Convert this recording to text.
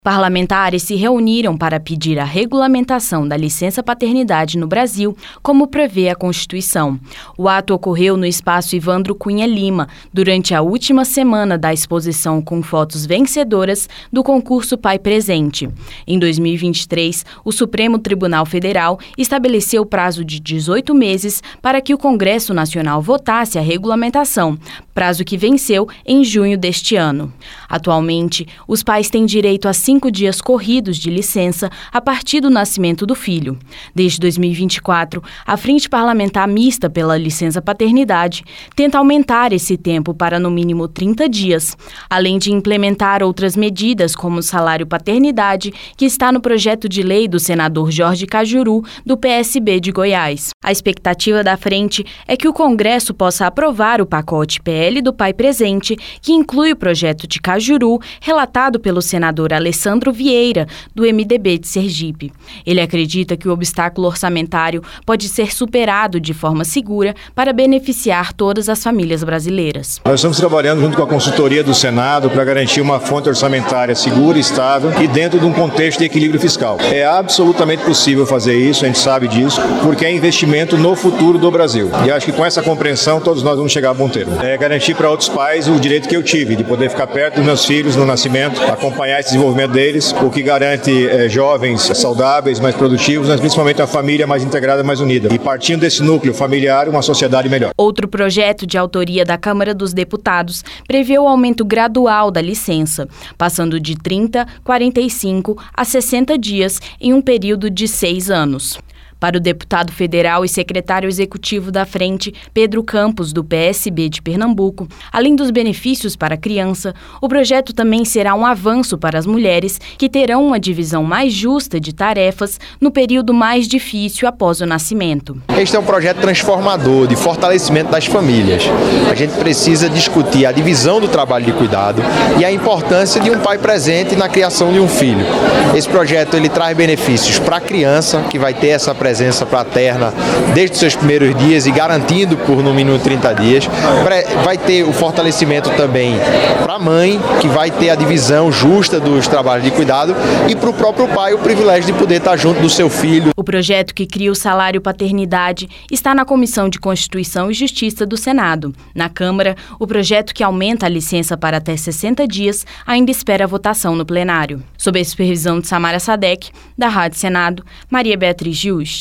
Parlamentares se reuniram para pedir a regulamentação da licença-paternidade no Brasil, como prevê a Constituição. O ato ocorreu no espaço Evandro Cunha Lima, durante a última semana da exposição com fotos vencedoras do concurso Pai Presente. Em 2023, o Supremo Tribunal Federal estabeleceu prazo de 18 meses para que o Congresso Nacional votasse a regulamentação, prazo que venceu em junho deste ano. Atualmente, os pais têm direito a 5 dias corridos de licença a partir do nascimento do filho. Desde 2024, a Frente Parlamentar Mista pela Licença-Paternidade tenta aumentar esse tempo para no mínimo 30 dias, além de implementar outras medidas como o salário-paternidade, que está no projeto de lei do senador Jorge Cajuru, do PSB de Goiás. A expectativa da frente é que o Congresso possa aprovar o pacote PL do Pai Presente, que inclui o projeto de Cajuru, relatado pelo senador Alessandro Vieira, do MDB de Sergipe. Ele acredita que o obstáculo orçamentário pode ser superado de forma segura para beneficiar todas as famílias brasileiras. Nós estamos trabalhando junto com a consultoria do Senado para garantir uma fonte orçamentária segura e estável e dentro de um contexto de equilíbrio fiscal. É absolutamente possível fazer isso, a gente sabe disso, porque é investimento no futuro do Brasil. E acho que com essa compreensão todos nós vamos chegar a bom termo. É garantir para outros pais o direito que eu tive, de poder ficar perto dos meus filhos no nascimento, acompanhar esse desenvolvimento deles, o que garante jovens saudáveis, mais produtivos, mas principalmente a família mais integrada, mais unida. E partindo desse núcleo familiar, uma sociedade melhor. Outro projeto de autoria da Câmara dos Deputados prevê o aumento gradual da licença, passando de 30, 45 a 60 dias em um período de 6 anos. Para o deputado federal e secretário executivo da Frente, Pedro Campos, do PSB de Pernambuco, além dos benefícios para a criança, o projeto também será um avanço para as mulheres que terão uma divisão mais justa de tarefas no período mais difícil após o nascimento. Este é um projeto transformador, de fortalecimento das famílias. A gente precisa discutir a divisão do trabalho de cuidado e a importância de um pai presente na criação de um filho. Esse projeto ele traz benefícios para a criança, que vai ter essa presença paterna desde os seus primeiros dias e garantindo por no mínimo 30 dias. Vai ter o fortalecimento também para a mãe, que vai ter a divisão justa dos trabalhos de cuidado, e para o próprio pai o privilégio de poder estar junto do seu filho. O projeto que cria o salário paternidade está na Comissão de Constituição e Justiça do Senado. Na Câmara, o projeto que aumenta a licença para até 60 dias ainda espera a votação no plenário. Sob a supervisão de Samara Sadek, da Rádio Senado, Maria Beatriz Just.